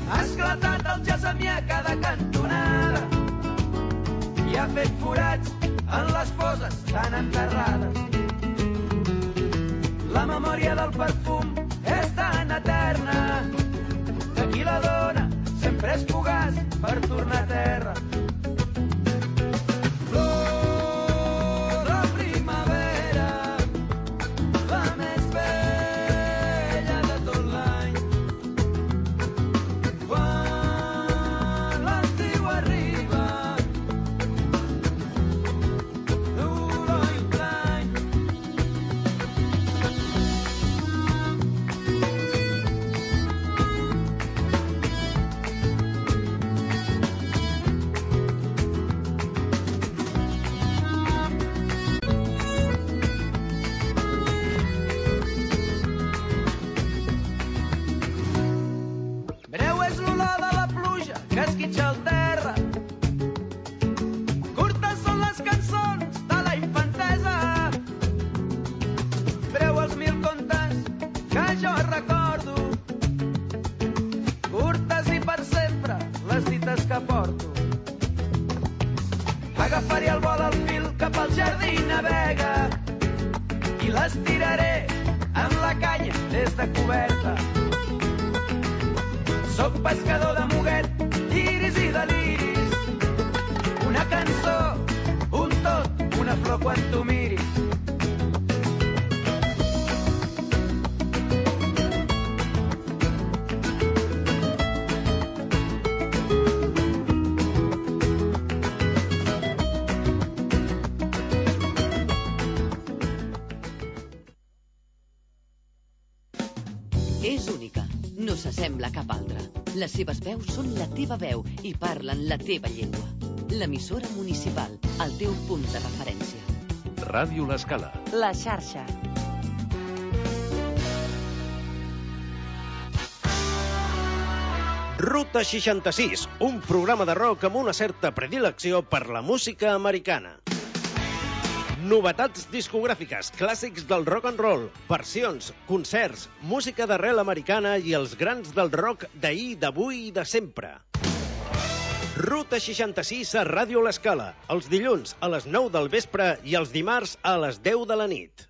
Ha esclatat el jazz a cada cantonada i ha fet forats en les foses tan enterrades. La memòria del perfum és tan eterna que qui la dona sempre és fugaç per tornar a terra. Flor de primavera, la més bella de tot l'any. Quan l'estiu arriba, duro i plany. Breu és l'olor de la pluja que esquitxa el terra. Curtes són les cançons de la infantesa. Breu els mil contes que jo recordo. Curtes i per sempre les dites que porto. Agafaré el vol al fil cap al jardí navega i les tiraré amb la canya des de coberta. Soc pescador de muguet, iris i deliris. Una cançó, un tot, una flor quan tu miris. És única, no s'assembla a cap altra. Les seves veus són la teva veu i parlen la teva llengua. L'emissora municipal, el teu punt de referència. Ràdio L'Escala. La xarxa. Ruta 66, un programa de rock amb una certa predilecció per la música americana. Novetats discogràfiques, clàssics del rock and roll, versions, concerts, música d'arrel americana i els grans del rock d'ahir, d'avui i de sempre. Ruta 66 a Ràdio L'Escala, els dilluns a les 9 del vespre i els dimarts a les 10 de la nit.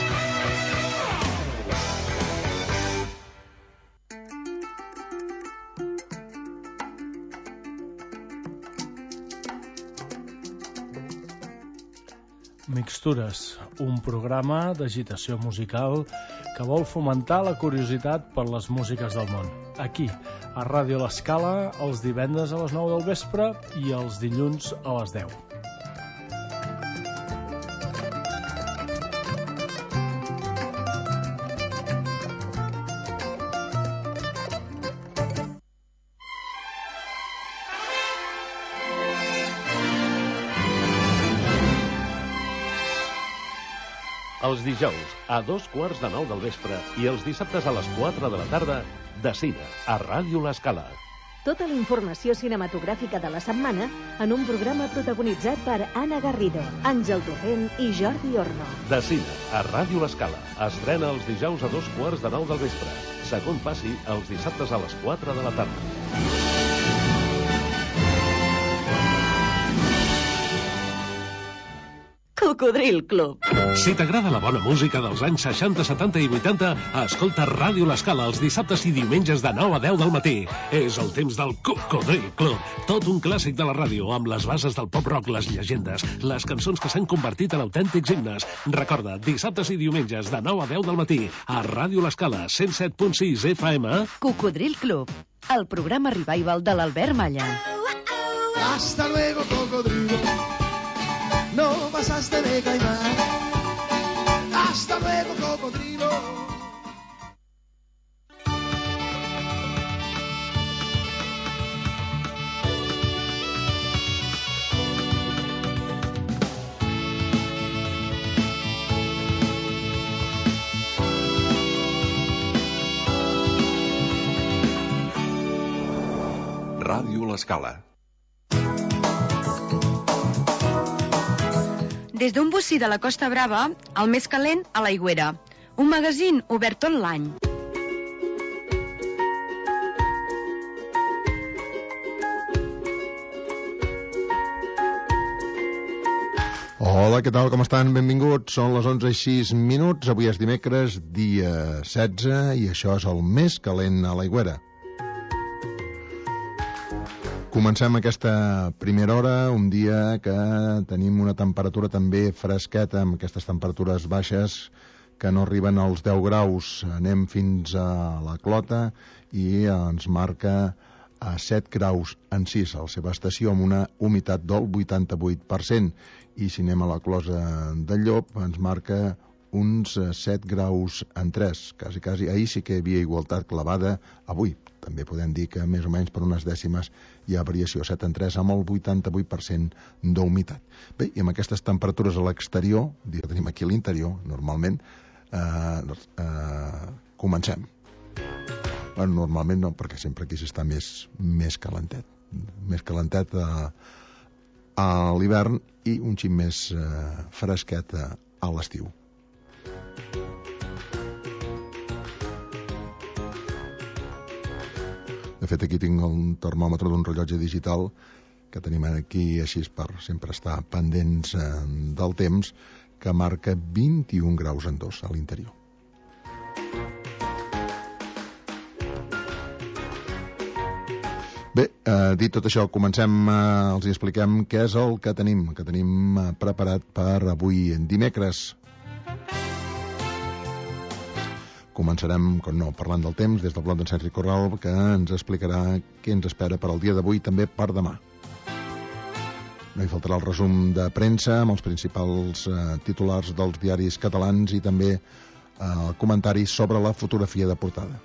Mixtures, un programa d'agitació musical que vol fomentar la curiositat per les músiques del món. Aquí, a Ràdio L'Escala, els divendres a les 9 del vespre i els dilluns a les 10. Els dijous a 2:15 del vespre i els dissabtes a les 4 de la tarda, de cine, a Ràdio L'Escala. Tota la informació cinematogràfica de la setmana en un programa protagonitzat per Anna Garrido, Àngel Torrent i Jordi Orno. De cine, a Ràdio L'Escala. Estrena els dijous a 2:15 del vespre. Segon passi els dissabtes a les 4 de la tarda. Cocodril Club. Si t'agrada la bona música dels anys 60, 70 i 80, escolta Ràdio L'Escala els dissabtes i diumenges de 9 a 10 del matí. És el temps del Cocodril Club. Tot un clàssic de la ràdio, amb les bases del pop-rock, les llegendes, les cançons que s'han convertit en autèntics himnes. Recorda, dissabtes i diumenges de 9 a 10 del matí, a Ràdio L'Escala, 107.6 FM. Cocodril Club, el programa revival de l'Albert Malla. Hasta luego, cocodrilo. No pasaste de caimán. Hasta luego, cocodrilo. Ràdio L'Escala. Des d'un bocí de la Costa Brava, el més calent a l'Aigüera. Un magazín obert tot l'any. Hola, què tal, com estan? Benvinguts. Són les 11:06. Avui és dimecres, dia 16, i això és el més calent a l'Aigüera. Comencem aquesta primera hora, un dia que tenim una temperatura també fresqueta, amb aquestes temperatures baixes que no arriben als 10 graus. Anem fins a la Clota i ens marca a 7 graus en 6 a la seva estació, amb una humitat del 88%. I si anem a la Closa del Llop ens marca uns 7 graus en 3, quasi. Ahir sí que hi havia igualtat clavada. Avui també podem dir que més o menys per unes dècimes hi ha variació, 7 en 3, amb el 88% d'humitat. Bé, i amb aquestes temperatures a l'exterior, que tenim aquí a l'interior, normalment, comencem. Bueno, normalment no, perquè sempre aquí s'està més calentet. Més calentet a l'hivern i un xic més fresquet a l'estiu. De fet, aquí tinc un termòmetre d'un rellotge digital que tenim aquí així per sempre estar pendents del temps, que marca 21 graus en 2 a l'interior. Bé, dit tot això, comencem, els expliquem què és el que tenim preparat per avui dimecres. Començarem, com no, parlant del temps, des del blog d'en Sergi Corral, que ens explicarà què ens espera per al dia d'avui, també per demà. No hi faltarà el resum de premsa amb els principals titulars dels diaris catalans i també comentaris sobre la fotografia de portada.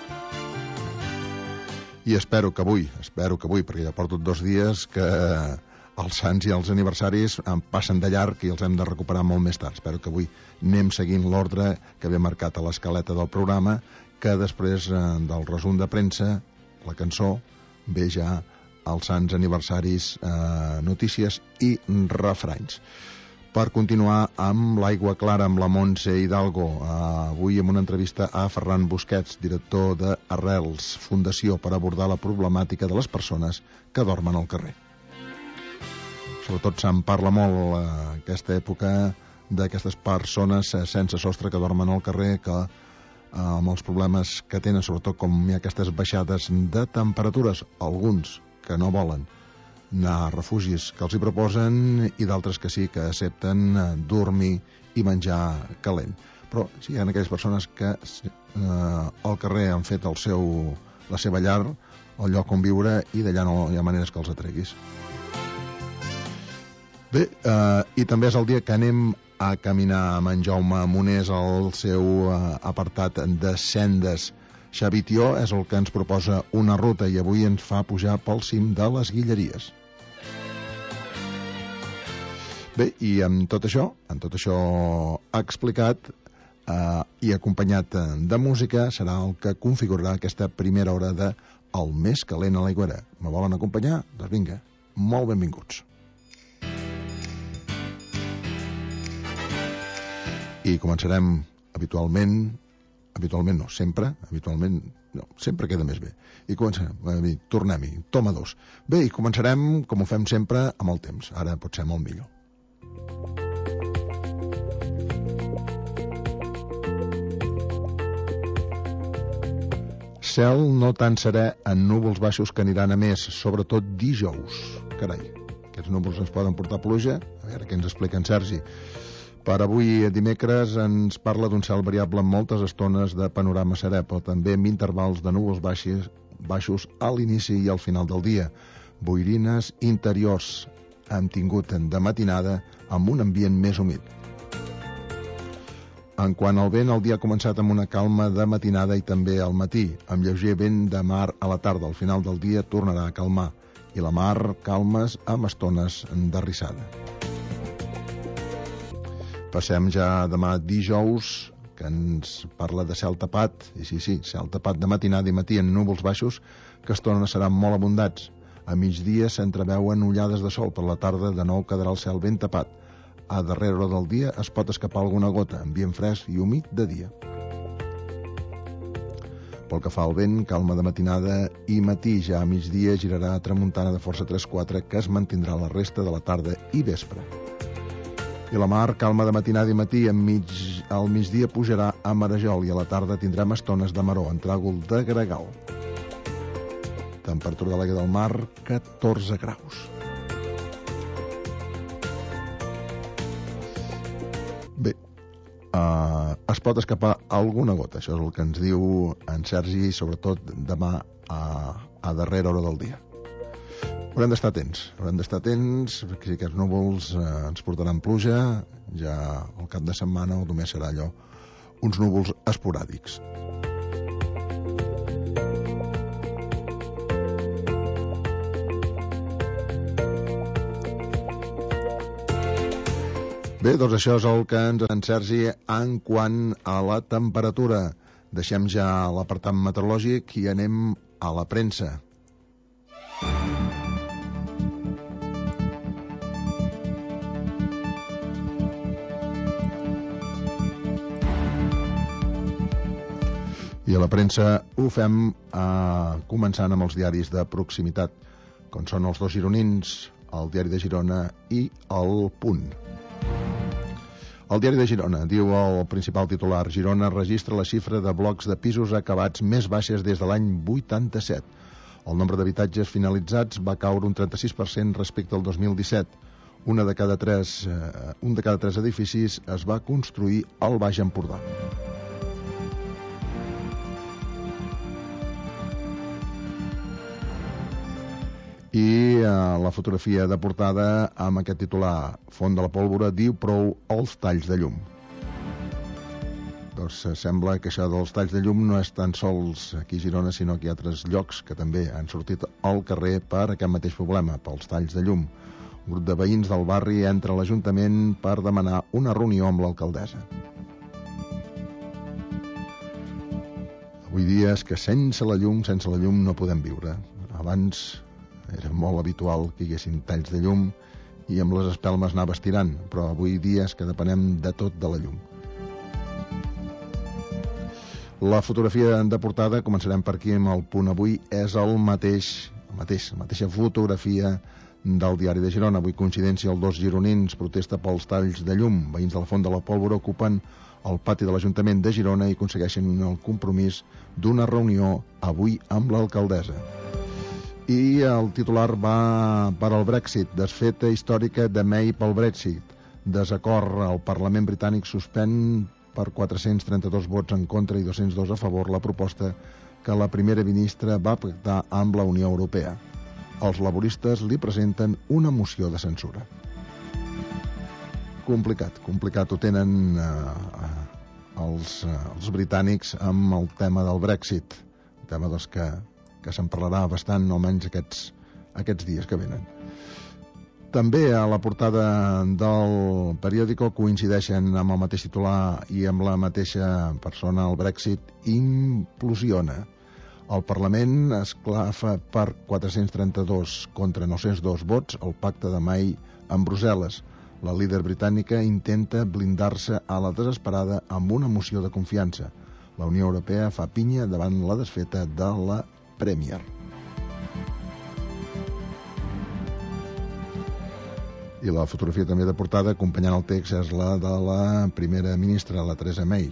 I espero que avui, perquè ja porto 2 dies que els sants i els aniversaris em passen de llarg i els hem de recuperar molt més tard. Espero que avui anem seguint l'ordre que ve marcat a l'escaleta del programa, que després del resum de premsa, la cançó, ve ja els sants aniversaris, notícies i refranys. Per continuar amb l'Aigua Clara, amb la Montse Hidalgo, avui amb una entrevista a Ferran Busquets, director de Arrels, fundació per abordar la problemàtica de les persones que dormen al carrer. Sobretot se'n parla molt aquesta època d'aquestes persones sense sostre que dormen al carrer, que amb els problemes que tenen, sobretot com hi ha aquestes baixades de temperatures, alguns que no volen anar a refugis que els hi proposen i d'altres que sí, que accepten dormir i menjar calent. Però sí, hi ha aquelles persones que al carrer han fet la seva llar, el lloc on viure, i d'allà no hi ha maneres que els atreguis. Bé, i també és el dia que anem a caminar amb en Jaume Monés al seu apartat de sendes. Xavi Tió és el que ens proposa una ruta i avui ens fa pujar pel cim de les Guilleries. Bé, i amb tot això explicat i acompanyat de música, serà el que configurarà aquesta primera hora de El més calent a l'Aigüera. Me volen acompanyar? Doncs vinga, molt benvinguts. I començarem sempre queda més bé. I començarem, tornem-hi, toma 2. Bé, i començarem, com ho fem sempre, amb el temps. Ara pot ser molt millor. Cel no tan serè en núvols baixos que aniran a més, sobretot dijous. Carai, aquests núvols ens poden portar pluja? A veure què ens explica en Sergi. Per avui, dimecres, ens parla d'un cel variable amb moltes estones de panorama serè, però també amb intervals de núvols baixos a l'inici i al final del dia. Boirines interiors hem tingut de matinada amb un ambient més humit. En quant al vent, el dia ha començat amb una calma de matinada i també al matí, amb lleuger vent de mar a la tarda. Al final del dia tornarà a calmar, i la mar calmes amb estones d'arrissada. Passem ja demà dijous, que ens parla de cel tapat, i sí, cel tapat de matinada i matí en núvols baixos, que estones seran molt abundants. A migdia s'entreveuen ullades de sol, per la tarda de nou quedarà el cel ben tapat. A darrera hora del dia es pot escapar alguna gota, ambient fresc i humit de dia. Pel que fa al vent, calma de matinada i matí, ja a migdia girarà a tramuntana de força 3-4, que es mantindrà la resta de la tarda i vespre. I la mar, calma de matinada i matí, al migdia pujarà a Marajol i a la tarda tindrem estones de maror, en tràgol de gregal. Temperatura de l'aigua del mar, 14 graus. Bé, es pot escapar alguna gota, això és el que ens diu en Sergi, sobretot demà a darrera hora del dia. Haurem d'estar atents, perquè si aquests núvols ens portaran pluja, ja el cap de setmana o només serà allò, uns núvols esporàdics. Bé, doncs això és el que ens en Sergi en quant a la temperatura. Deixem ja l'apartat meteorològic i anem a la premsa. I a la premsa ho fem començant amb els diaris de proximitat, com són els dos gironins, el Diari de Girona i el Punt. El Diari de Girona diu el principal titular: Girona registra la xifra de blocs de pisos acabats més baixes des de l'any 87. El nombre d'habitatges finalitzats va caure un 36% respecte al 2017. Un de cada tres edificis es va construir al Baix Empordà. I la fotografia de portada amb aquest titular: Font de la Pólvora diu prou als talls de llum. Doncs sembla que això dels talls de llum no és tan sols aquí a Girona, sinó que hi ha altres llocs que també han sortit al carrer per aquest mateix problema, pels talls de llum. Un grup de veïns del barri entra a l'Ajuntament per demanar una reunió amb l'alcaldessa. Avui dia és que sense la llum no podem viure. Abans era molt habitual que hi haguessin talls de llum i amb les espelmes anaves tirant, però avui dia és que depenem de tot de la llum. La fotografia de portada, començarem per aquí amb el Punt avui, és la mateixa fotografia del Diari de Girona. Avui coincidència, els dos gironins protesta pels talls de llum. Veïns de la Font de la Pólvora ocupen el pati de l'Ajuntament de Girona i aconsegueixen el compromís d'una reunió avui amb l'alcaldessa. I el titular va per al Brexit. Desfeta històrica de May pel Brexit. Desacord. El Parlament britànic suspèn per 432 vots en contra i 202 a favor la proposta que la primera ministra va pactar amb la Unió Europea. Els laboristes li presenten una moció de censura. Complicat ho tenen els britànics amb el tema del Brexit, el tema dels que se'n parlarà bastant, almenys aquests dies que venen. També a la portada del periòdico coincideixen amb el mateix titular i amb la mateixa persona: el Brexit implosiona. El Parlament esclafa per 432 contra 902 vots el pacte de May amb Brussel·les. La líder britànica intenta blindar-se a la desesperada amb una moció de confiança. La Unió Europea fa pinya davant la desfeta de la Premier. I la fotografia també de portada, acompanyant el text, és la de la primera ministra, la Theresa May.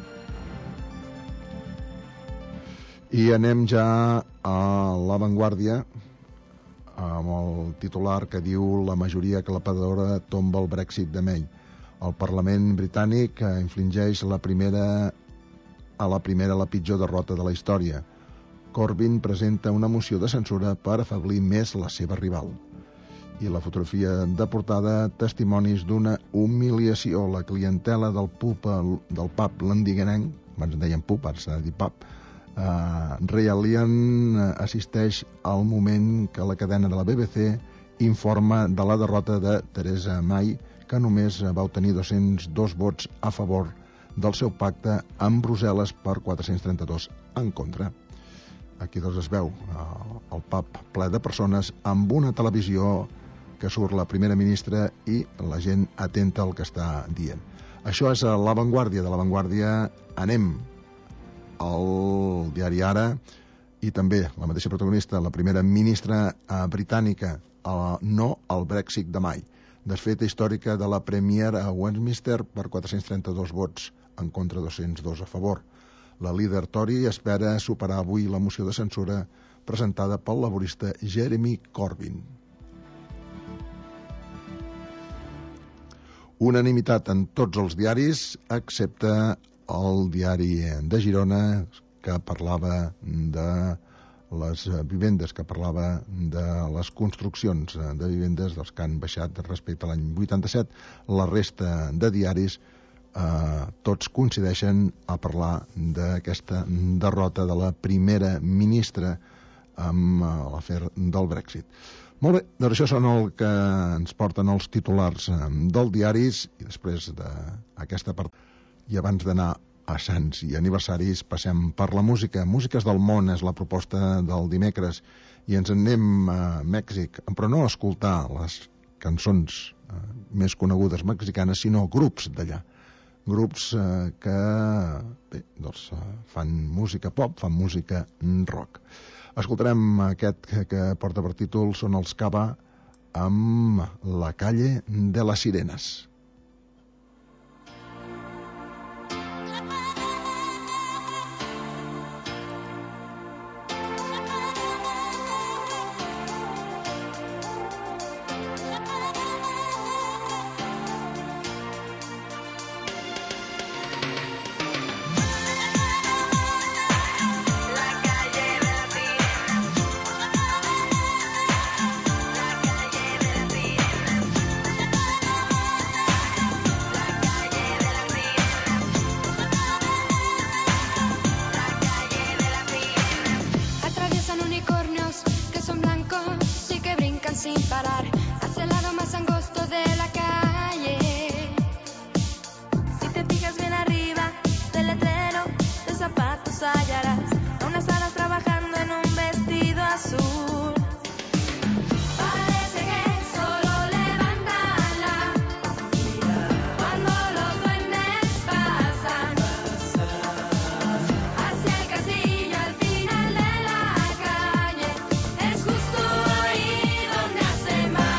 I anem ja a La Vanguardia amb el titular que diu: la majoria aclaparadora tomba el Brexit de May. El Parlament britànic infligeix la pitjor derrota de la història. Corbyn presenta una moció de censura per afeblir més la seva rival. I la fotografia de portada: testimonis d'una humiliació. La clientela del pub londinenc, abans en deien pub, ara s'ha de dir pub, Royal Lion assisteix al moment que la cadena de la BBC informa de la derrota de Theresa May, que només va obtenir 202 vots a favor del seu pacte amb Brussel·les per 432 en contra. Aquí doncs es veu el pub ple de persones amb una televisió que surt la primera ministra i la gent atenta al que està dient. Això és La Vanguardia. De La Vanguardia anem al diari Ara i també la mateixa protagonista, la primera ministra britànica, no al Brexit de May. Desfeta històrica de la Premier a Westminster per 432 vots, en contra 202 a favor. La líder Tory espera superar avui la moció de censura presentada pel laborista Jeremy Corbyn. Unanimitat en tots els diaris, excepte el diari de Girona, que parlava de les vivendes, que parlava de les construccions de vivendes dels que han baixat respecte a l'any 87. La resta de diaris tots coincideixen a parlar d'aquesta derrota de la primera ministra amb l'afer del Brexit. Molt bé, doncs això són el que ens porten els titulars dels diaris, i després d'aquesta part, i abans d'anar a Sants i aniversaris, passem per la música. Músiques del món és la proposta del dimecres, i ens en anem a Mèxic, però no a escoltar les cançons més conegudes mexicanes, sinó grups d'allà. Grups que fan música pop, fan música rock. Escoltarem aquest que porta per títol Són els Cava amb La calle de las sirenes. Más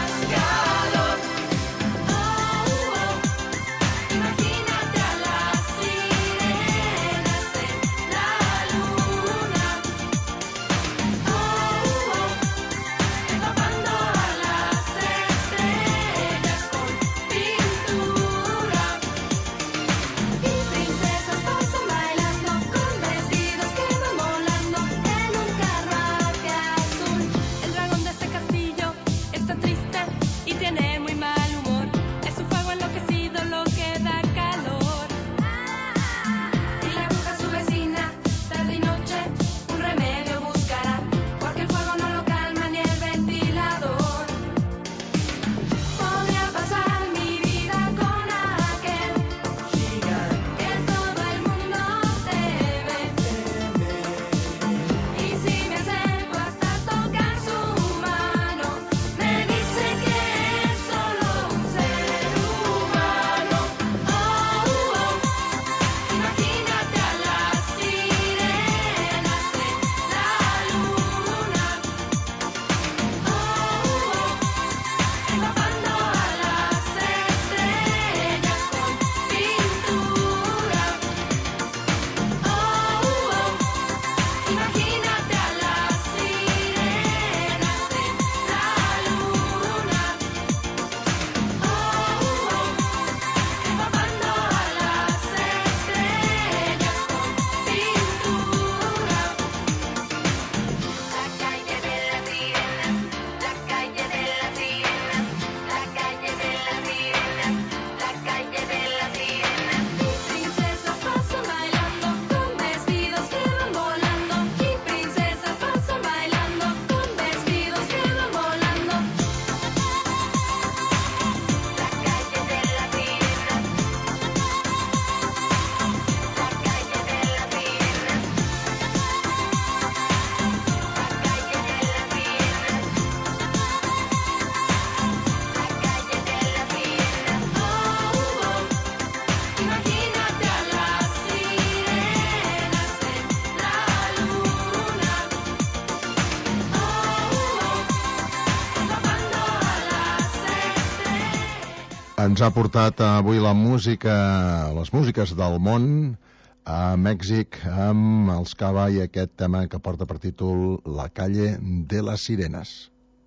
Ens ha portat avui les músiques del món a Mèxic amb els Cava i aquest tema que porta per títol La calle de las sirenes.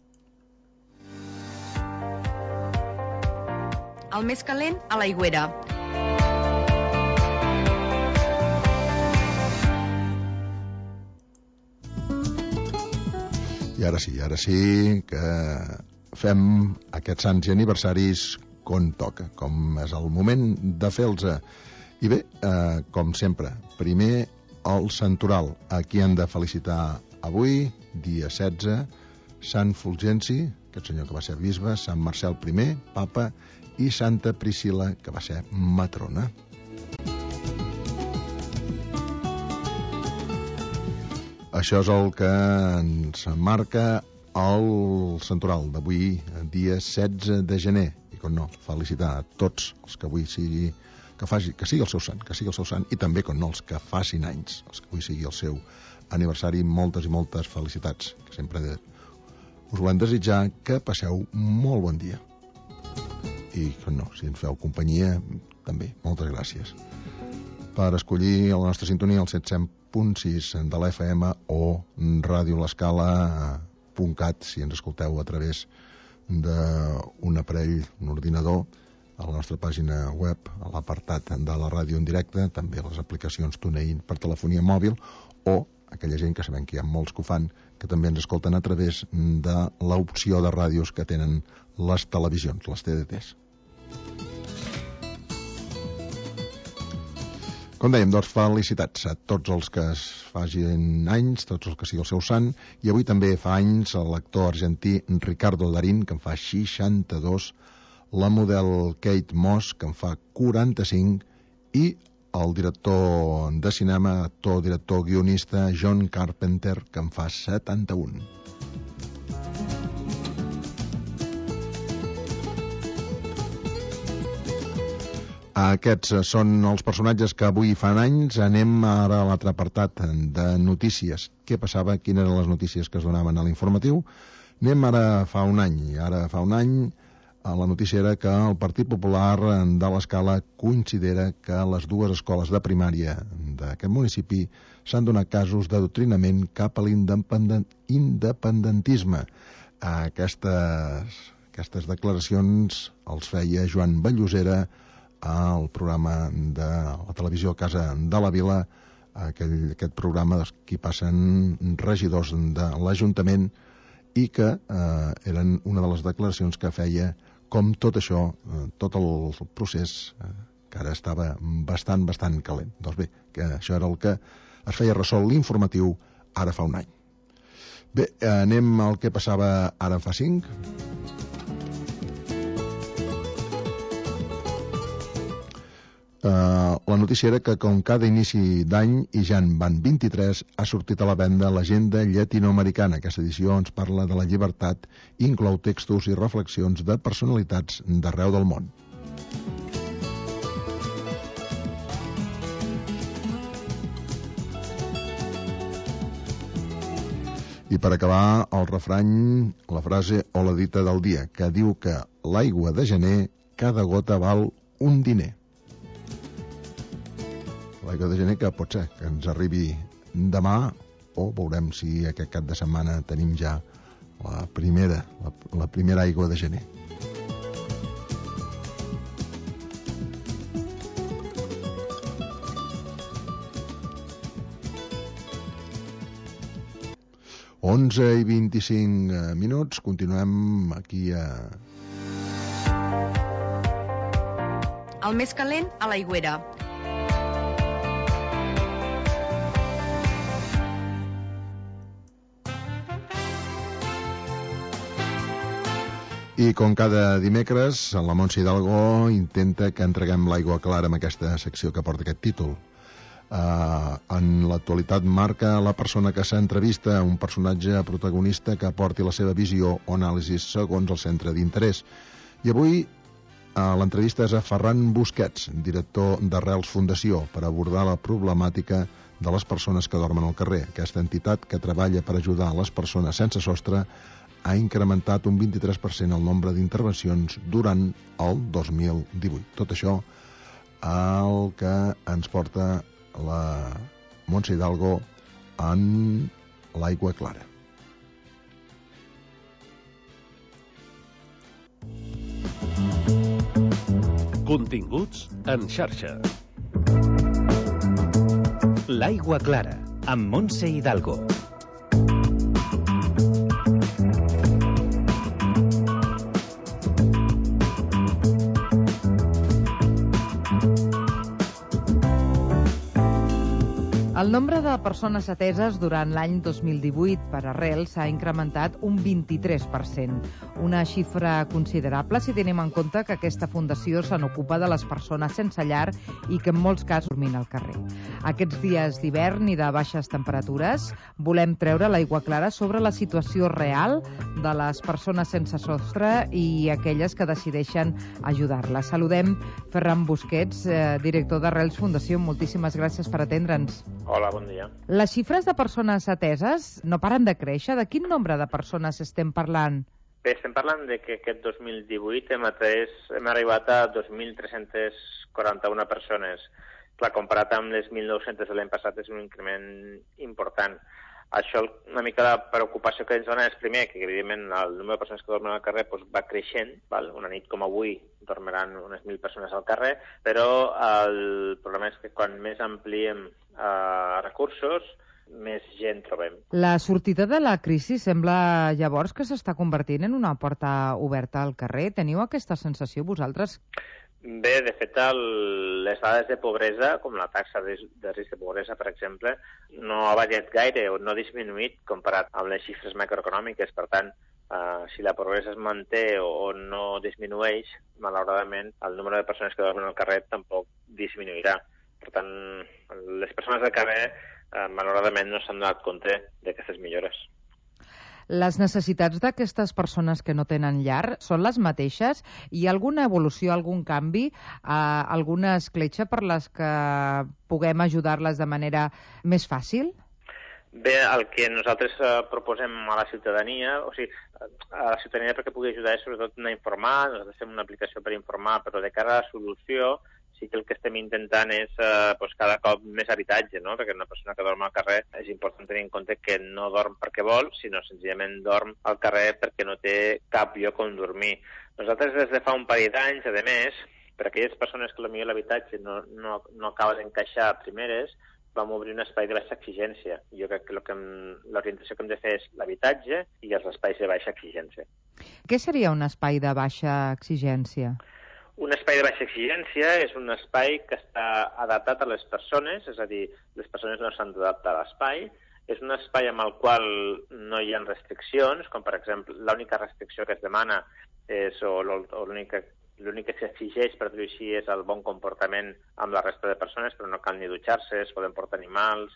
El més calent a l'aigüera. I ara sí que fem aquests sants i aniversaris com toca, com és el moment de fer-los. I bé, com sempre, primer el santoral, a qui hem de felicitar avui, dia 16, Sant Fulgenci, aquest senyor que va ser bisbe, Sant Marcel I, papa, i Santa Priscila, que va ser matrona. Això és el que ens marca el santoral d'avui, dia 16 de gener. I com no, felicitar a tots els que avui sigui, que sigui el seu sant, i també, com no, els que facin anys, els que avui sigui el seu aniversari, moltes i moltes felicitats. Que sempre us volem desitjar que passeu molt bon dia. I, com no, si ens feu companyia, també, moltes gràcies. Per escollir la nostra sintonia, el 107.6 de l'FM o radiolescala.cat, si ens escolteu a través d'un aparell, un ordinador, a la nostra pàgina web, a l'apartat de la ràdio en directe, també les aplicacions TuneIn per telefonia mòbil, o aquella gent que sabem que hi ha molts que ho fan, que també ens escolten a través de l'opció de ràdios que tenen les televisions, les TDTs. Com dèiem, doncs felicitats a tots els que es facin anys, tots els que sigui el seu sant, i avui també fa anys l'actor argentí Ricardo Darín, que en fa 62, la model Kate Moss, que en fa 45, i el director de cinema, actor, director, guionista John Carpenter, que en fa 71. Aquests són els personatges que avui fan anys. Anem ara a l'altre apartat de notícies. Què passava? Quines eren les notícies que es donaven a l'informatiu? Anem ara fa un any. La notícia era que el Partit Popular de l'Escala considera que les dues escoles de primària d'aquest municipi s'han donat casos d'adoctrinament cap a l'independentisme. Aquestes declaracions els feia Joan Vallosera al programa de la televisió Casa de la Vila, aquest programa que hi passen regidors de l'Ajuntament, i que eren una de les declaracions que feia com tot això, tot el procés, que ara estava bastant calent. Doncs bé, que això era el que es feia ressò l'informatiu ara fa un any. Bé, anem al que passava ara fa 5. La notícia era que com cada inici d'any, i ja en van 23, ha sortit a la venda l'Agenda Llatinoamericana. Aquesta edició ens parla de la llibertat i inclou textos i reflexions de personalitats d'arreu del món. I per acabar, el refrany, la frase o la dita del dia, que diu que l'aigua de gener, cada gota val un diner. L'aigua de gener, que pot ser que ens arribi demà, o veurem si aquest cap de setmana tenim ja la primera aigua de gener. Onze i 25 minuts, continuem aquí a... El més calent a l'aigüera. I com cada dimecres, la Montse Hidalgo intenta que entreguem l'aigua clara amb aquesta secció que porta aquest títol. En l'actualitat marca la persona que s'entrevista, un personatge protagonista que aporti la seva visió o anàlisi segons el centre d'interès. I avui l'entrevista és a Ferran Busquets, director d'Arrels Fundació, per abordar la problemàtica de les persones que dormen al carrer, aquesta entitat que treballa per ajudar les persones sense sostre ha incrementat un 23% el nombre d'intervencions durant el 2018. Tot això el que ens porta la Montse Hidalgo en l'Aigua Clara. Continguts en xarxa. L'Aigua Clara, amb Montse Hidalgo. El nombre de persones ateses durant l'any 2018 per Arrel s'ha incrementat un 23%, una xifra considerable si tenim en compte que aquesta fundació se n'ocupa de les persones sense llar i que en molts casos dormin al carrer. Aquests dies d'hivern i de baixes temperatures volem treure l'Aigua Clara sobre la situació real de les persones sense sostre i aquelles que decideixen ajudar-les. Saludem Ferran Busquets, director d'Arrels Fundació. Moltíssimes gràcies per atendre'ns. Hola, bon dia. Les xifres de persones ateses no paren de créixer. De quin nombre de persones estem parlant? Bé, estem parlant de que aquest 2018 hem arribat a 2.341 persones. Clar, comparat amb les 1.900 de l'any passat és un increment important. Això, una mica la preocupació que ens dona és, primer, que evidentment el número de persones que dormen al carrer va creixent, val? Una nit com avui dormiran unes 1.000 persones al carrer, però el problema és que quan més ampliem recursos, més gent trobem. La sortida de la crisi sembla llavors que s'està convertint en una porta oberta al carrer. Teniu aquesta sensació vosaltres? Bé, de fet, les dades de pobresa, com la taxa de risc de pobresa, per exemple, no ha variat gaire o no ha disminuït comparat amb les xifres macroeconòmiques. Per tant, si la pobresa es manté o no disminueix, malauradament, el número de persones que dormen al carrer tampoc disminuirà. Per tant, les persones del carrer, malauradament, no s'han donat compte d'aquestes millores. Les necessitats d'aquestes persones que no tenen llar són les mateixes? Hi ha alguna evolució, algun canvi, alguna escletxa per les que puguem ajudar-les de manera més fàcil? Bé, el que nosaltres proposem a la ciutadania, a la ciutadania perquè pugui ajudar és sobretot a informar, nosaltres fem una aplicació per informar, però de cara a la solució sí que el que estem intentant és cada cop més habitatge, no? Perquè una persona que dorm al carrer és important tenir en compte que no dorm perquè vol, sinó senzillament dorm al carrer perquè no té cap lloc on dormir. Nosaltres des de fa un parell d'anys, a més, per a aquelles persones que potser l'habitatge no acaba d'encaixar a primeres, vam obrir un espai de baixa exigència. Jo crec que l'orientació que hem de fer és l'habitatge i els espais de baixa exigència. Què seria un espai de baixa exigència? Un espai de baixa exigència és un espai que està adaptat a les persones, és a dir, les persones no s'han d'adaptar a l'espai. És un espai amb el qual no hi ha restriccions, com per exemple l'única restricció que es demana és, o l'únic que s'exigeix, per dir-ho així, és el bon comportament amb la resta de persones, però no cal ni dutxar-se, es poden portar animals,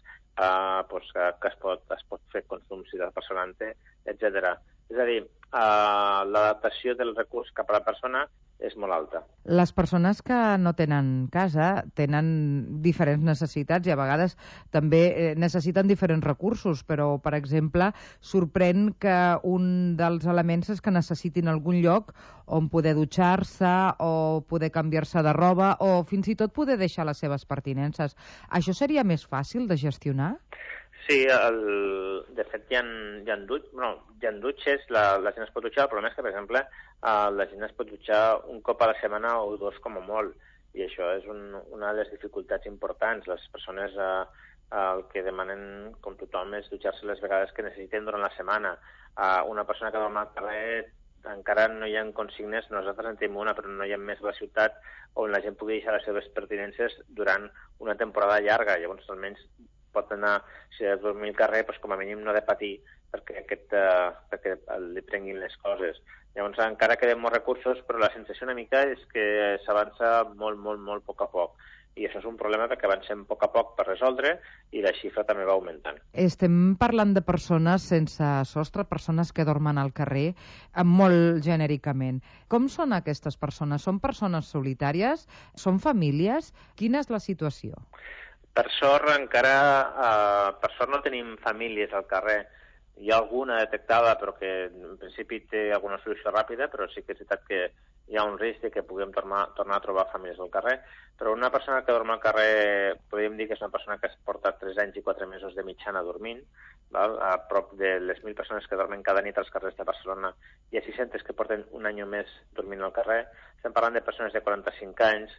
que es pot fer consum si la persona en té, etc. És a dir, l'adaptació del recurs cap a la persona és molt alta. Les persones que no tenen casa tenen diferents necessitats i a vegades també necessiten diferents recursos, però, per exemple, sorprèn que un dels elements és que necessitin algun lloc on poder dutxar-se o poder canviar-se de roba o fins i tot poder deixar les seves pertinences. Això seria més fàcil de gestionar? Sí, de fet hi ha dutxes, la gent es pot dutxar, el problema és que, per exemple, la gent es pot dutxar un cop a la setmana o dos com a molt, i això és una de les dificultats importants. Les persones el que demanen, com tothom, és dutxar-se les vegades que necessiten durant la setmana. Una persona que dorm al carrer encara no hi ha consignes, nosaltres en tenim una, però no hi ha més a la ciutat on la gent pugui deixar les seves pertinences durant una temporada llarga. Llavors, almenys, pot anar, si ha de dormir al carrer, doncs com a mínim no ha de patir perquè li prenguin les coses. Llavors encara queden molts recursos, però la sensació una mica és que s'avança molt, molt, molt a poc a poc. I això és un problema perquè avancem a poc per resoldre i la xifra també va augmentant. Estem parlant de persones sense sostre, persones que dormen al carrer, molt genèricament. Com són aquestes persones? Són persones solitàries? Són famílies? Quina és la situació? Per sort no tenim famílies al carrer. Hi ha alguna detectada, però que en principi té alguna solució ràpida, però sí que és veritat que hi ha un risc de que puguem tornar a trobar famílies al carrer. Però una persona que dorm al carrer, podríem dir que és una persona que es porta 3 anys i 4 mesos de mitjana dormint, val? A prop de les 1.000 persones que dormen cada nit als carrers de Barcelona i a 600 que porten un any o més dormint al carrer. Estem parlant de persones de 45 anys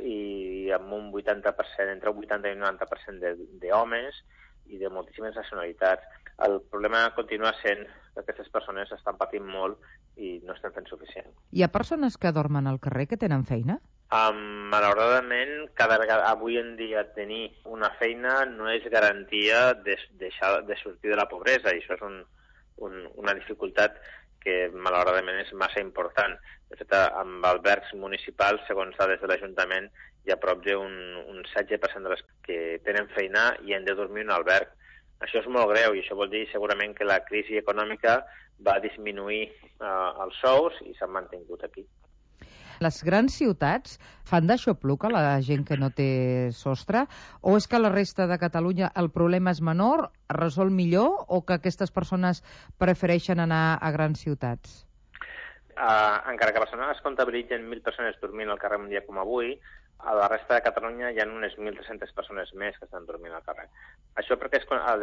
i amb un 80%, entre un 80 i un 90% d'homes i de moltíssimes nacionalitats. El problema continua sent que aquestes persones estan patint molt i no estan fent suficient. Hi ha persones que dormen al carrer que tenen feina? Malauradament, cada vegada avui en dia tenir una feina no és garantia de sortir de la pobresa, i això és una dificultat que malauradament és massa important. De fet, amb albergs municipals, segons dades de l'Ajuntament, hi ha prop d'un 16% de les que tenen feina i han de dormir en un alberg. Això és molt greu i això vol dir segurament que la crisi econòmica va disminuir els sous i s'han mantingut aquí. Les grans ciutats fan d'aixopluc a la gent que no té sostre? O és que a la resta de Catalunya el problema és menor, es resol millor, o que aquestes persones prefereixen anar a grans ciutats? Encara que a Barcelona es comptabilitzen 1.000 persones dormint al carrer un dia com avui, a la resta de Catalunya hi ha unes 1.300 persones més que estan dormint al carrer. Això perquè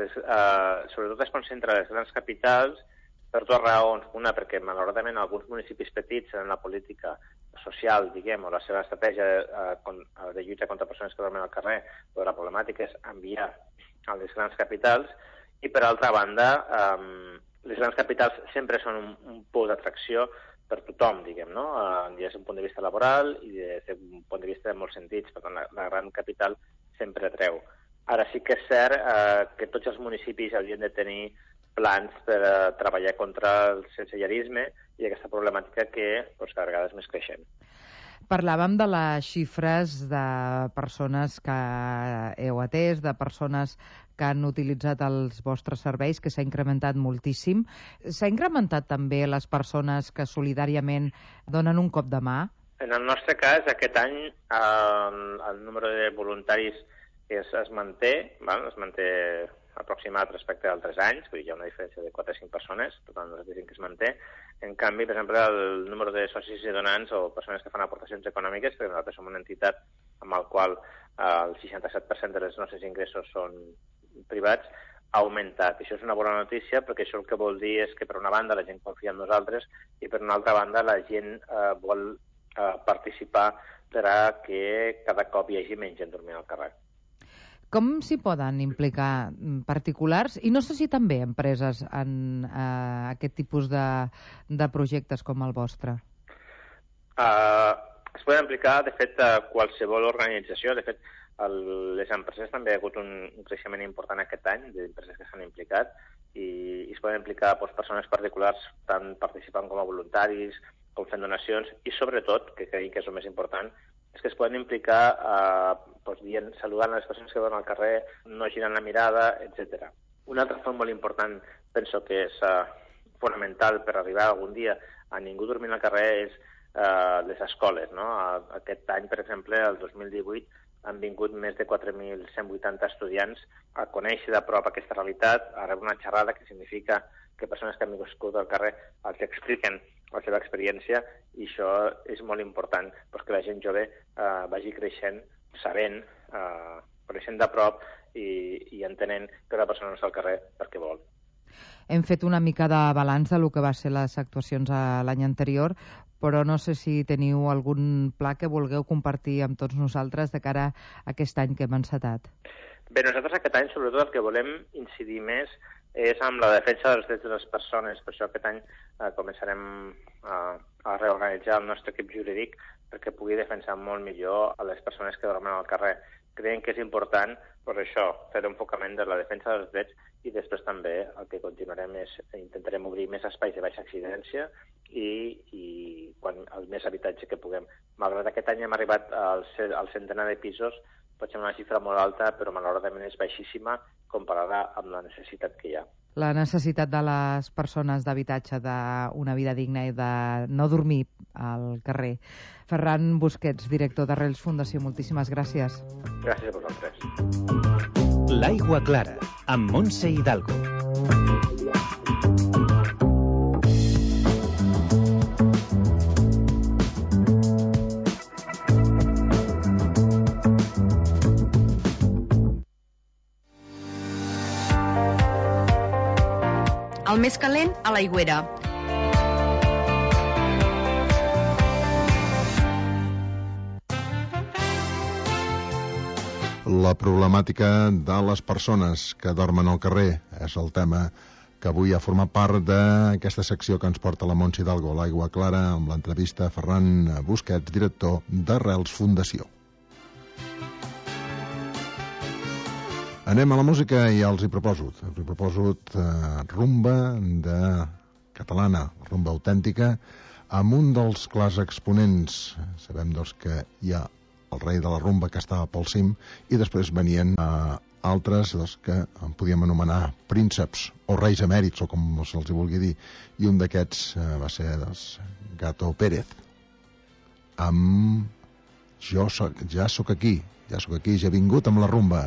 sobretot es concentra a les grans capitals per dues raons. Una, perquè malauradament alguns municipis petits en la política social, diguem, o la seva estratègia de lluita contra persones que dormen al carrer, o la problemàtica és enviar a les grans capitals, i per altra banda, les grans capitals sempre són un pou d'atracció per tothom, diguem, no? Des d'un punt de vista laboral i des d'un punt de vista de molts sentits. Per tant, la gran capital sempre atreu. Ara sí que és cert que tots els municipis haurien de tenir plans per treballar contra el sensellarisme i aquesta problemàtica que cada vegada és més creixent. Parlàvem de les xifres de persones que heu atès, de persones que han utilitzat els vostres serveis, que s'ha incrementat moltíssim. S'ha incrementat també les persones que solidàriament donen un cop de mà? En el nostre cas, aquest any, el número de voluntaris es manté, es manté aproximat respecte a altres anys, vull dir, hi ha una diferència de 4 o 5 persones, per tant, nosaltres diguem que es manté. En canvi, per exemple, el número de socis i donants o persones que fan aportacions econòmiques, perquè nosaltres som una entitat amb la qual el 67% dels nostres ingressos són privats, ha augmentat. Això és una bona notícia perquè això el que vol dir és que, per una banda, la gent confia en nosaltres i, per una altra banda, la gent vol participar per a que cada cop hi hagi menys gent dormint al carrer. Com s'hi poden implicar particulars i no sé si també empreses en aquest tipus de projectes com el vostre? Es poden implicar, de fet, qualsevol organització. De fet, les empreses també ha hagut un creixement important aquest any d'empreses que s'han implicat i es poden implicar persones particulars tant participant com a voluntaris, com fent donacions i, sobretot, que crec que és el més important, és que es poden implicar saludant les persones que van al carrer, no girant la mirada, etc. Un altre font molt important, penso que és fonamental per arribar algun dia a ningú dormint al carrer, és les escoles. No? Aquest any, per exemple, el 2018, han vingut més de 4.180 estudiants a conèixer de prop aquesta realitat, a rebre una xerrada que significa que persones que han viscut al carrer els expliquen la seva experiència i això és molt important perquè la gent jove vagi creixent, sabent, coneixent de prop i entenent que una persona no està al carrer perquè vol. Hem fet una mica de balanç del que va ser les actuacions l'any anterior, però no sé si teniu algun pla que vulgueu compartir amb tots nosaltres de cara a aquest any que hem encetat. Bé, nosaltres aquest any sobretot el que volem incidir més és amb la defensa dels drets de les persones. Per això aquest any començarem a reorganitzar el nostre equip jurídic perquè pugui defensar molt millor a les persones que dormen al carrer. Creiem que és important, per això, fer l'enfocament de la defensa dels drets i després també el que continuarem és intentarem obrir més espais de baixa incidència i el més habitatge que puguem. Malgrat aquest any hem arribat al centenar de pisos, pot ser una xifra molt alta, però malauradament és baixíssima comparada amb la necessitat que hi ha. La necessitat de les persones d'habitatge, d'una vida digna i de no dormir al carrer. Ferran Busquets, director d'Arrels Fundació, moltíssimes gràcies. Gràcies a vosaltres. L'Aigua Clara, amb Montse Hidalgo. El més calent, a l'aigüera. La problemàtica de les persones que dormen al carrer és el tema que avui ha format part d'aquesta secció que ens porta la Montse Hidalgo, l'Aigua Clara, amb l'entrevista a Ferran Busquets, director d'Arrels Fundació. Anem a la música i ja els hi proposo rumba catalana, rumba autèntica, amb un dels clars exponents. Sabem doncs que hi ha el rei de la rumba que estava pel cim i després venien altres que en podíem anomenar prínceps o reis emèrits o com se'ls vulgui dir, i un d'aquests va ser Gato Pérez amb ja soc aquí, ja he vingut amb la rumba.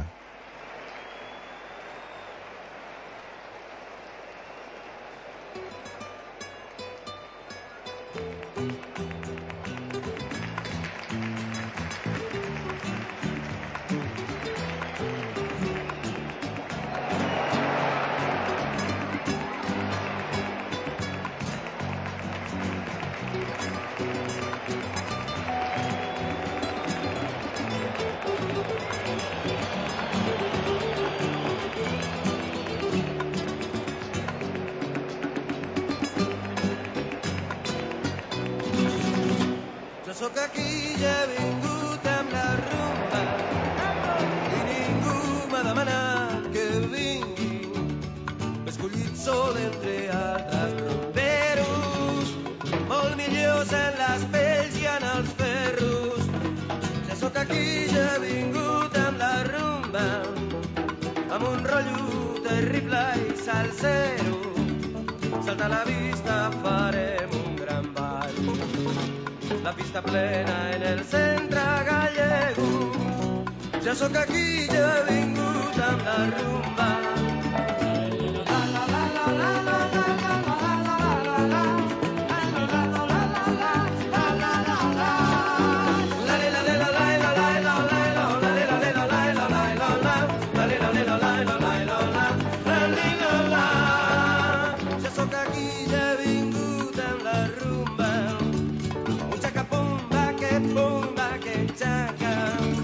Sóc aquí, ja he vingut amb la rumba i ningú m'ha demanat que vingui. M'he escollit sol entre altres rumberos, molt millors en les pells i en els ferros. Ja sóc aquí, ja he vingut amb la rumba, amb un rotllo terrible i salsero. Salta a la vista, farem un gran ball. La pista plena en el centre gallego. Ja sóc aquí, ja he vingut amb la rumba. Ja sóc aquí, ja he vingut amb la rumba. Bomba que chaca.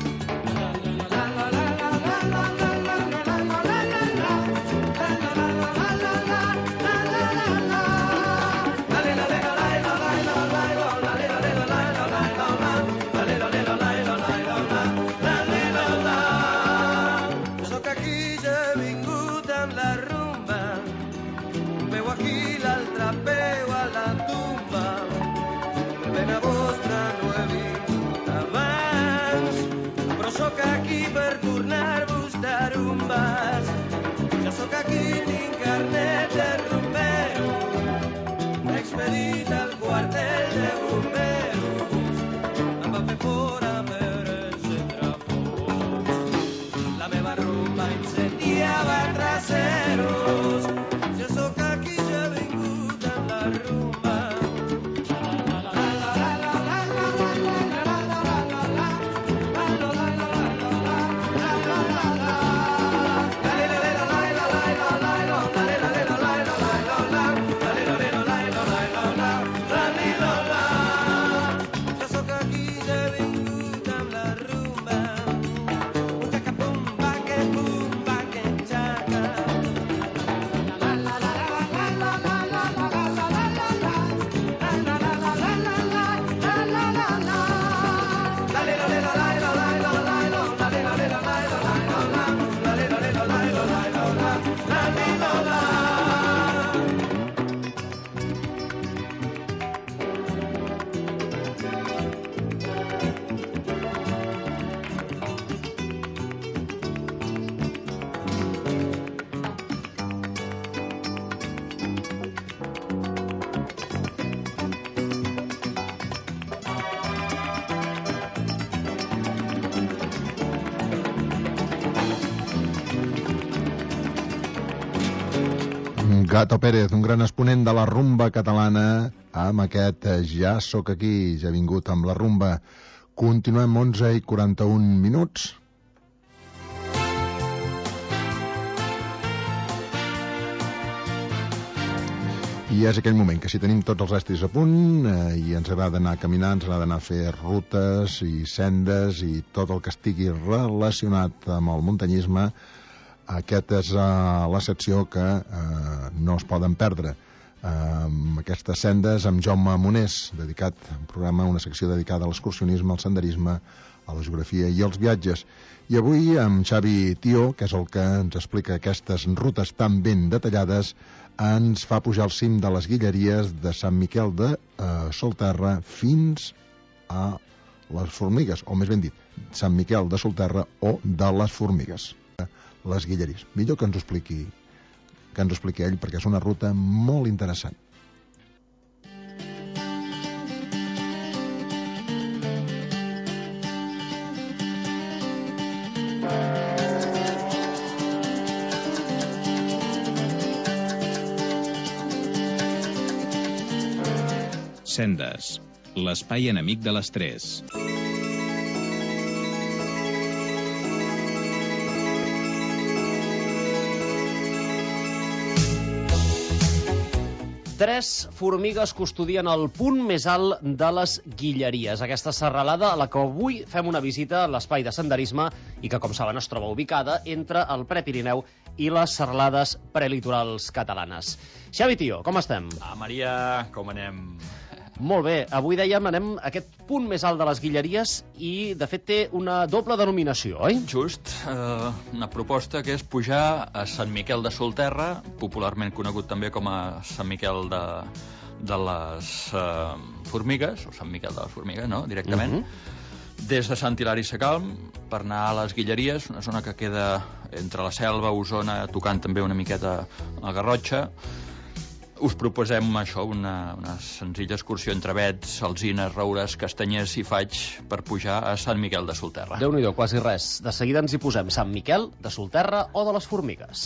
Soc aquí, ja he vingut amb la rumba. Veu aquí l'altre peu a la tumba. Ben a vostra no he vingut abans, però sóc aquí per tornar-vos tarumbes. Ja sóc aquí, tinc carnet de rumbero, expedit al quartel de bomberos. Em va fer fora per encendre focs, la meva rumba incendiava traseros. Ja sóc aquí, ja he vingut amb la rumba. Gato Pérez, un gran exponent de la rumba catalana, amb aquest Ja soc aquí, ja ha vingut amb la rumba. Continuem 11:41. I és aquell moment que si tenim tots els estris a punt i ens agrada anar a caminar, ens agrada anar a fer rutes i sendes i tot el que estigui relacionat amb el muntanyisme, aquesta és la secció que no es poden perdre. Aquestes sendes amb Jaume Monés, dedicat a un programa, una secció dedicada a l'excursionisme, al senderisme, a la geografia i als viatges. I avui amb Xavi Tió, que és el que ens explica aquestes rutes tan ben detallades, ens fa pujar al cim de les Guilleries de Sant Miquel de Solterra fins a les Formigues, o més ben dit, Sant Miquel de Solterra o de les Formigues. Les Guilleries. Millor que ens ho expliqui ell, perquè és una ruta molt interessant. Sendes, l'espai enemic de l'estrès. Tres formigues custodien el punt més alt de les Guilleries, aquesta serralada a la que avui fem una visita a l'espai de senderisme i que, com saben, es troba ubicada entre el Prepirineu i les serralades prelitorals catalanes. Xavi Tió, com estem? Maria, com anem? Molt bé, avui dèiem anem a aquest punt més alt de les Guilleries i, de fet, té una doble denominació, oi? Just, una proposta que és pujar a Sant Miquel de Solterra, popularment conegut també com a Sant Miquel de les Formigues, o Sant Miquel de les Formigues, no?, directament, des de Sant Hilari Sacalm, per anar a les Guilleries, una zona que queda entre la Selva, Osona, tocant també una miqueta a Garrotxa. Us proposem això, una senzilla excursió entre Vets, Alzines, Roures, Castanyers i Faig per pujar a Sant Miquel de Solterra. Déu-n'hi-do, quasi res. De seguida ens hi posem Sant Miquel de Solterra o de les Formigues.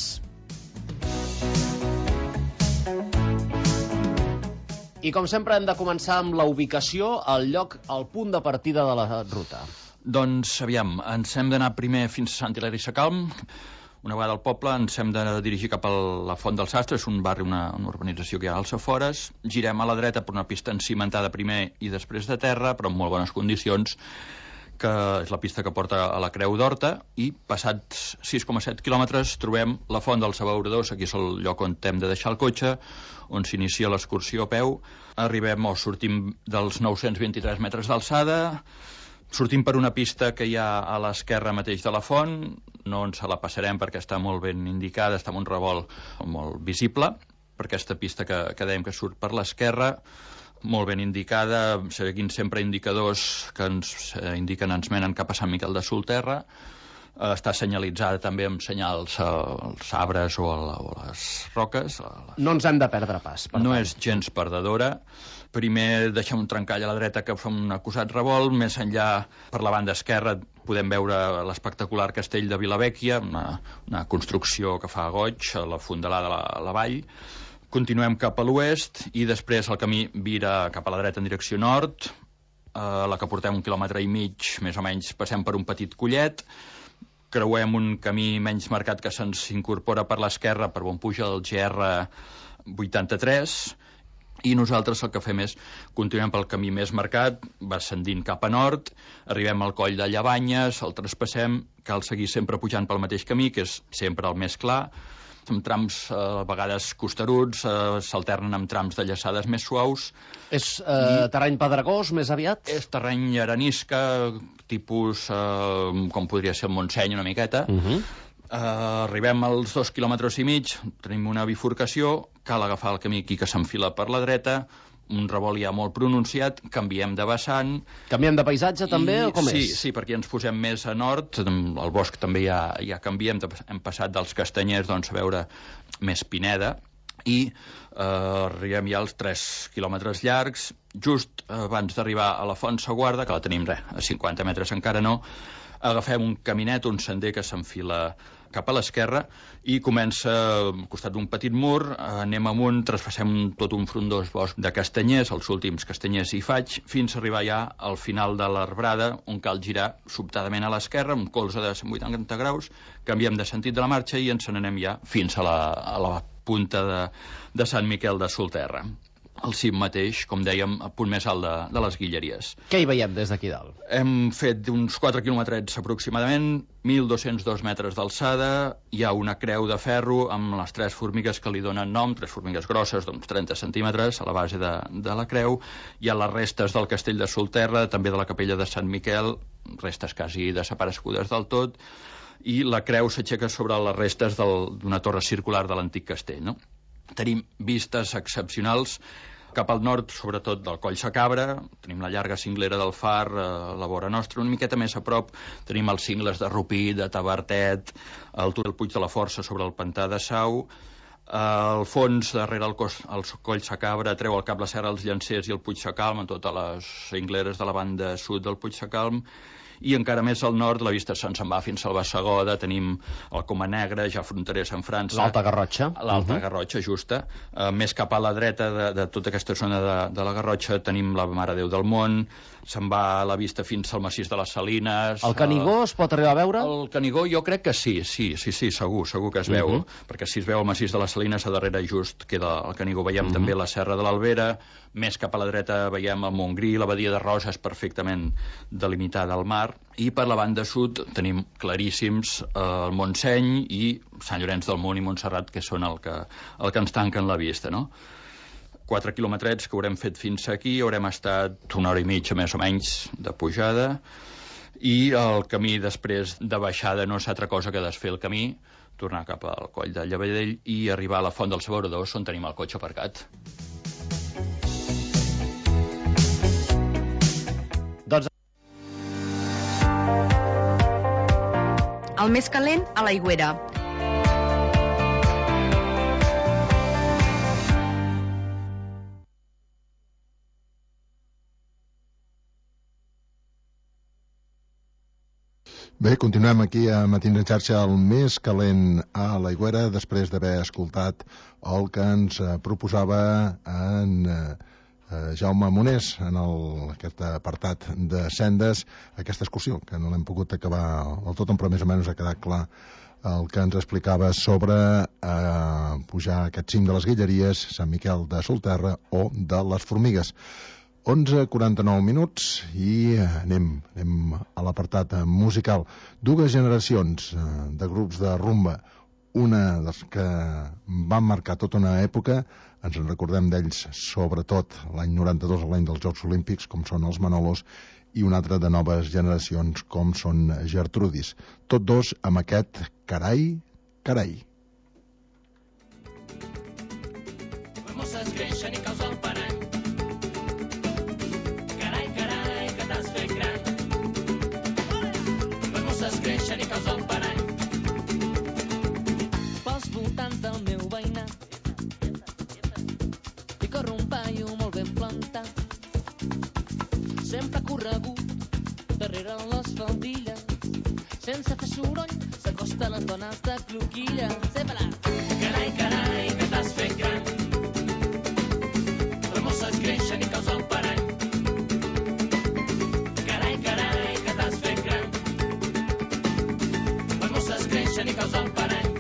I com sempre hem de començar amb la ubicació, el lloc, el punt de partida de la ruta. Doncs, aviam, ens hem d'anar primer fins a Sant Hilari Sacalm. Una vegada al poble ens hem de dirigir cap a la Font dels Sastres, un barri, una urbanització que hi ha als afores. Girem a la dreta per una pista encimentada primer i després de terra, però en molt bones condicions, que és la pista que porta a la Creu d'Horta, i passats 6,7 quilòmetres trobem la Font dels Abeuradors. Aquí és el lloc on hem de deixar el cotxe, on s'inicia l'excursió a peu. Arribem o sortim dels 923 metres d'alçada, sortim per una pista que hi ha a l'esquerra mateix de la font, no ens la passarem perquè està molt ben indicada, està en un revolt molt visible, per aquesta pista que dèiem que surt per l'esquerra, molt ben indicada, seguint sempre indicadors que ens indiquen, ens menen cap a Sant Miquel de Solterra. Està senyalitzada també amb senyals als arbres o a les roques. No ens hem de perdre pas. No és gens perdedora. Primer deixem un trencall a la dreta que fa un acusat revolt, més enllà per la banda esquerra podem veure l'espectacular castell de Vilavecchia, una construcció que fa goig a la fondalada de la vall. Continuem cap a l'oest i després el camí vira cap a la dreta en direcció nord, a la que portem 1,5 quilòmetres, més o menys passem per un petit collet, creuem un camí menys marcat que se'ns incorpora per l'esquerra per on puja el GR 83, i nosaltres el que fem és continuem pel camí més marcat, ascendint cap a nord, arribem al coll de Llavanyes, el traspassem, cal seguir sempre pujant pel mateix camí, que és sempre el més clar, amb trams a vegades costeruts, s'alternen amb trams de llaçades més suaus. És terreny pedregós, més aviat? És terreny arenisca, tipus com podria ser el Montseny una miqueta. Arribem als 2,5 quilòmetres, tenim una bifurcació, cal agafar el camí aquí que s'enfila per la dreta, un revolt ja molt pronunciat, canviem de vessant. Canviem de paisatge també o com és? Sí, perquè ens posem més a nord, el bosc també ja canviem, hem passat dels Castanyers a veure més Pineda, i arribem ja als 3 quilòmetres llargs, just abans d'arribar a la Font Saguarda, que la tenim a 50 metres encara no, agafem un caminet, un sender que s'enfila cap a l'esquerra i comença al costat d'un petit mur, anem amunt, traspassem tot un frondós bosc de castanyers, els últims castanyers hi faig, fins a arribar ja al final de l'arbrada, on cal girar sobtadament a l'esquerra, amb colze de 180 graus, canviem de sentit de la marxa i ens n'anem ja fins a la punta de Sant Miquel de Solterra. Al cim mateix, com dèiem, a punt més alt de les Guilleries. Què hi veiem des d'aquí dalt? Hem fet uns 4 quilòmetres aproximadament, 1.202 metres d'alçada, hi ha una creu de ferro amb les 3 formigues que li donen nom, 3 formigues grosses d'uns 30 centímetres a la base de la creu, hi ha les restes del castell de Solterra, també de la capella de Sant Miquel, restes quasi desaparegudes del tot, i la creu s'aixeca sobre les restes d'una torre circular de l'antic castell, no? Tenim vistes excepcionals cap al nord, sobretot del Coll Sacabra, tenim la llarga cinglera del Far a la vora nostra, una miqueta més a prop tenim els cingles de Rupit, de Tavertet, el túnel Puig de la Força sobre el pantà de Sau, al fons, darrere el Coll Sacabra, treu al cap la Serra dels Llancers i el Puig Sacalm, en totes les cingleres de la banda sud del Puig Sacalm, i encara més al nord la vista se'n va fins al Bassegoda, tenim el Coma Negra, ja fronterers amb França. L'Alta Garrotxa. L'Alta Garrotxa, justa. Més cap a la dreta de tota aquesta zona de la Garrotxa tenim la Mare Déu del Mont, se'n va la vista fins al massís de les Salines. El Canigó es pot arribar a veure? El Canigó jo crec que sí, segur que es veu, perquè si es veu el massís de les Salines, a darrere just queda el Canigó. Veiem també la Serra de l'Albera, més cap a la dreta veiem el Montgrí, la Badia de Roses perfectament delimitada al mar, i per la banda sud tenim claríssims el Montseny i Sant Llorenç del Munt i Montserrat, que són el que ens tanquen la vista, no? 4 quilòmetrets que haurem fet fins aquí, haurem estat 1 hora i mitja més o menys de pujada, i el camí després de baixada no és altra cosa que desfer el camí, tornar cap al coll de Llavadell i arribar a la Font dels Abeuradors, on tenim el cotxe aparcat. El més calent, a l'Aigüera. Bé, continuem aquí a Matins en Xarxa, el més calent a l'Aigüera, després d'haver escoltat el que ens proposava en Jaume Monés en aquest apartat de Sendes, aquesta excursió, que no l'hem pogut acabar del tot, però més o menys ha quedat clar el que ens explicava sobre pujar a aquest cim de les Guilleries, Sant Miquel de Solterra o de les Formigues. 11:49 minuts i anem a l'apartat musical. 2 generacions de grups de rumba, una dels que van marcar tota una època, ens en recordem d'ells sobretot l'any 92, l'any dels Jocs Olímpics, com són els Manolos, i una altra de noves generacions com són Gertrudis. Tots dos amb aquest Carai, Carai. Mosses creixen i causen parany. Carai, carai, que t'has fet gran. Les mosses creixen i causen parany. Pels voltants del meu veïnat hi corre un paio molt ben plantat. Sempre ha corregut darrere les faldilles, sense fer soroll, s'acosta a les dones de cloquilla. Carai, carai, que t'has fet gran. Les mosses creixen i causen parany. Carai, carai, que t'has fet gran. Les mosses creixen i causen parany.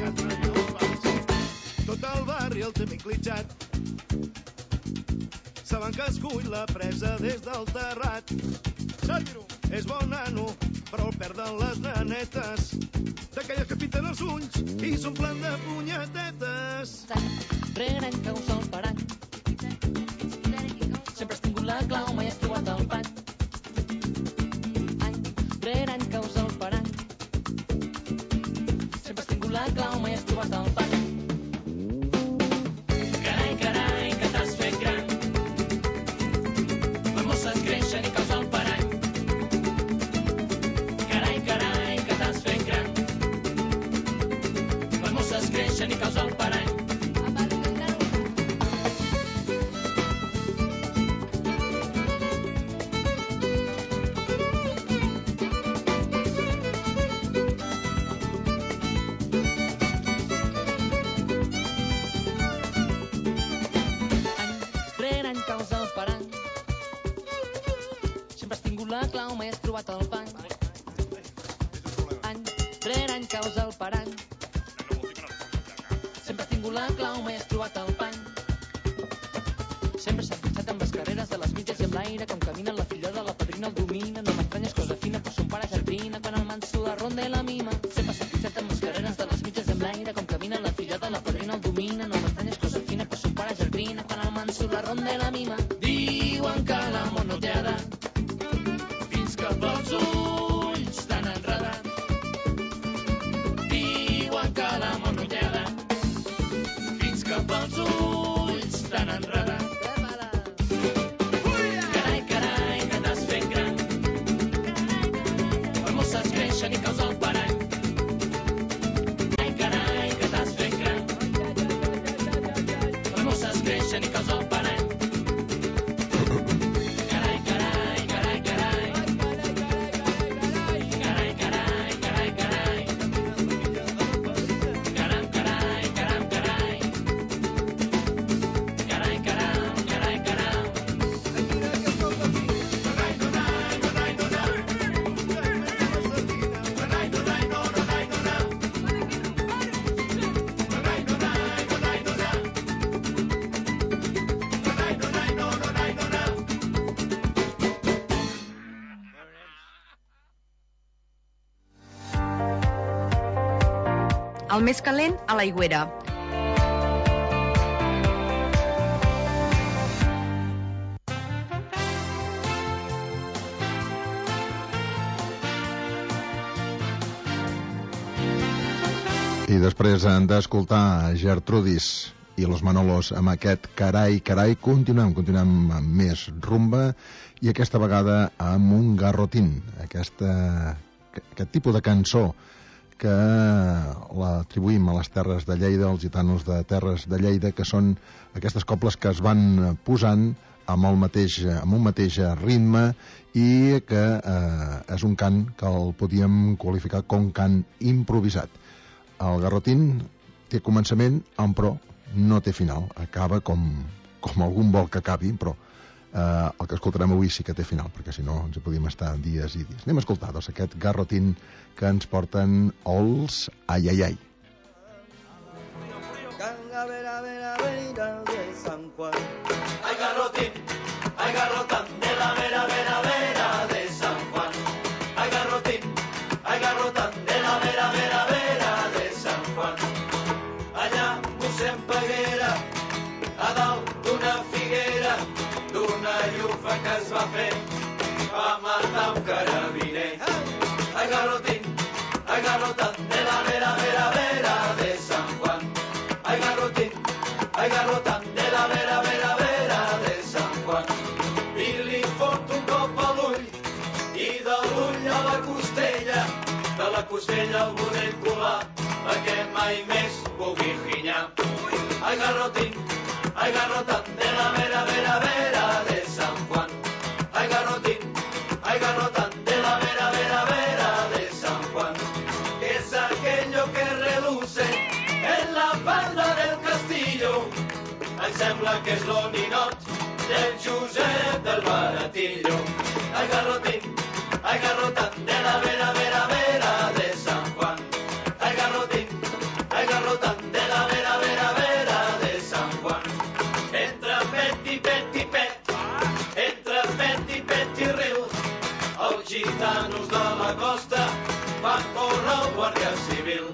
Tot el barri el té miclitxat. Saben que escull la presa des del terrat. És bon nano, però el perden les nanetes, d'aquelles que pinten els ulls i s'omplen de punyetetes. Rere en causa el parany. Sempre has tingut la clau, mai has trobat el pany. Rere en causa el parany. Sempre has tingut la clau, mai has trobat el pany. Carai, carai, que t'has fet gran. Les mosses creixen i causen parany. Carai, carai, que t'has fet gran. Les mosses creixen i causen parany. la clau, mai has trobat el pany. Any rere any causa el parany. Sempre has tingut la clau, mai has trobat el pany. Sempre s'ha fixat amb les carreres de les mitges i amb l'aire, com camina la filla de la padrina el domina. No m'estranyes cosa fina, però son pare jardina, quan el manso la ronda i la mima. Sempre s'ha fixat amb les carreres de les mitges i amb l'aire, com camina la filla de la padrina el domina. No m'estranyes cosa fina, però son pare jardina, quan el manso la ronda i la mima. Diuen que l'amor no té edat, fins que pels ulls t'han enredat. Diuen que l'amor no té edat, fins que pels ulls t'han enredat. Ni causa el parany. Ai, carai, que t'has fet gran. Les mosses creixen i causa el parany. Carai, carai, carai, carai. Carai, carai, carai, carai. Caram, carai, caram, carai. Carai, caram, carai, caram. El més calent, a l'aigüera. I després d'escoltar Gertrudis i los Manolos amb aquest Carai, carai, continuem amb més rumba i aquesta vegada amb un garrotín, aquest tipus de cançó que l'atribuïm a les terres de Lleida, als gitanos de terres de Lleida, que són aquestes cobles que es van posant amb un mateix ritme i que és un cant que el podíem qualificar com cant improvisat. El garrotín té començament, però no té final. Acaba com algun vol que acabi, però el que escoltarem avui sí que té final, perquè si no ens hi podíem estar dies i dies. Anem a escoltar doncs, aquest garrotín que ens porten els Ai Ai Ai. Ai garrotín, ai garrotan de la vera, vera, vera de San Juan. Ai garrotín, ai garrotan de la vera, vera, vera de San Juan. Allà mossèn Peguera, a dalt d'una figuera, d'una llufa que es va fer, va matar un carabiner. Ai garrotín, ai garrotan de la vera, vera, vera de San Juan. Ai garrotín, ai garrotan de la vera, vera, vera de San Juan. I li fot un cop a l'ull, i de l'ull a la costella, de la costella al budell colar, perquè mai més pugui ginyar. Ai garrotín, ai garrotan de la vera, vera, vera de San Juan. Ai garrotín, ai garrotan de la vera, vera, vera de San Juan. Que es aquello que reluce en la falda del castillo. Em sembla que és l'oninot del Josep del Baratillo. Ai garrotín, ai garrotan de la vera, vera, vera de San Juan. Ai garrotín, ai garrotan de la vera, vera, vera de San Juan. Entre pet i pet i pet, entre pet i pet i riu, els gitanos de la costa van córrer el guàrdia civil.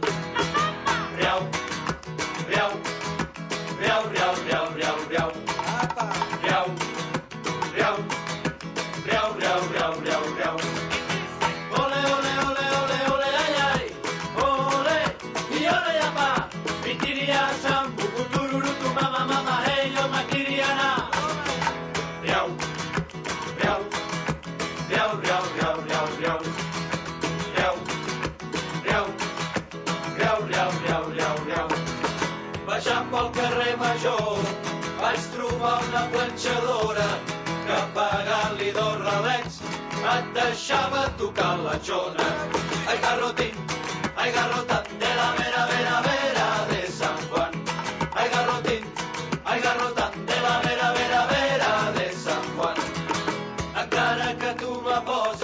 Riau, riau, riau, riau, riau, riau, riau. Riau, riau, riau, riau, riau, riau, riau. Ole, ole, ole, ole, ole, ai, ai. Ole, i ole, apa. Mitiria, sambu, kutururu, tu mama, mama, hey, yo, makiriana. Riau, riau, riau, riau, riau, riau, riau. Riau, riau, riau, riau, riau, riau, riau. Baixant pel carrer Major vaig trobar una planxadora que pagant-li 2 relets et deixava tocar la xona. Ai garrotín, ai garrotan de la vera, vera, vera de San Juan. Ai garrotín, ai garrotan de la vera, vera, vera de San Juan. Encara que tu m'apos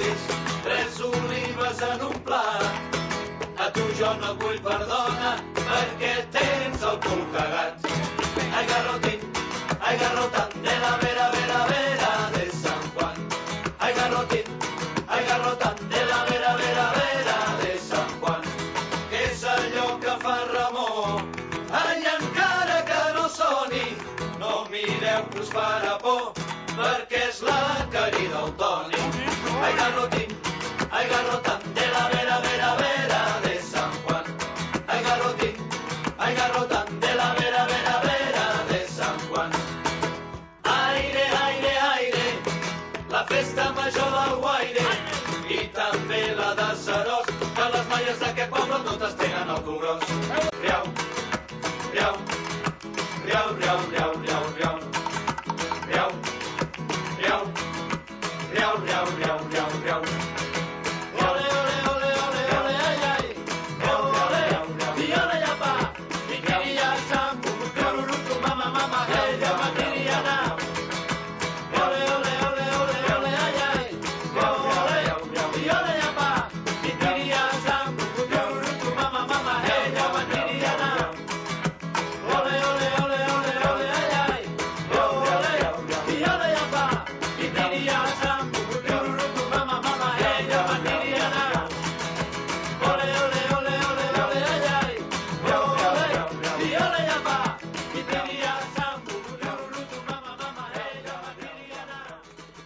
jo no et vull perdona perquè tens el cul cagat. Ai, garrotín, de la vera, vera, vera de Sant Juan. Ai, garrotín, de la vera, vera, vera de Sant Juan. Que és allò que fa Ramó. Ai, encara que no soni, no mireu que us farà por, perquè és la querida el Toni. Ai, garrotín, de la vera, vera, vera de Sant Juan. Ai, garrotín, de la vera, vera, vera de Sant Juan. Aire, aire, aire, la festa major del Guaire i també la de Serós, que les noies d'aquest poble totes tenen el cul gros. Riau, riau, riau, riau, riau, riau, riau. Riau, riau, riau, riau, riau, riau, riau. Ole, ole, ole, ole, ole, ai, ai. Ole, i ole, ja va. I queria sambu, carurutu, mama, mama, ella va queria anar. Ole, ole, ole, ole, ole, ai, ai. Ole, i ole, ja va. I queria sambu, carurutu, mama, mama, ella va queria anar. Ole, ole, ole, ole, ole, ai, ai. Ole, i ole, ja va. I queria sambu, carurutu, mama, mama, ella va queria anar. Ole, ole, ole, ole, ole, ai, ai. Ole, i ole, ja va. I queria sambu, carurutu, mama, mama, ella va queria anar.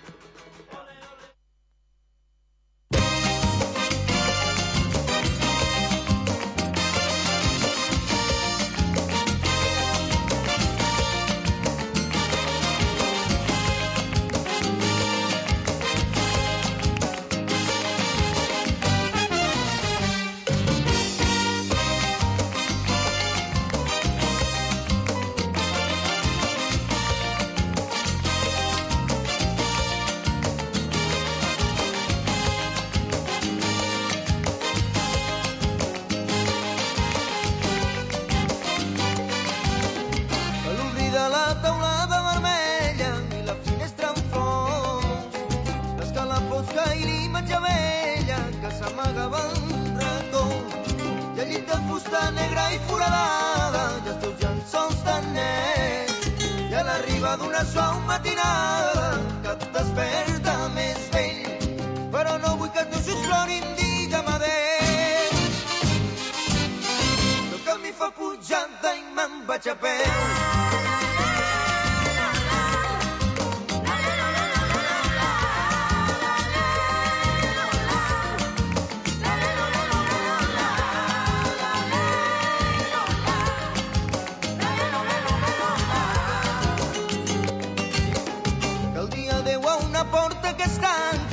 A l'oblida la teulada vermella i la finestra en flors, l'escala fosca i l'imatge vella que s'amagava en racó, i el llit de fusta negra i foradada i els teus llençols tan nets, i a la riba d'una suau matinada que et desperta més vell, però no vull que els meus ulls plorin, digue'm adéu. El camí fa pujada i me'n vaig a peu. Que el dia deu a una porta que es tanca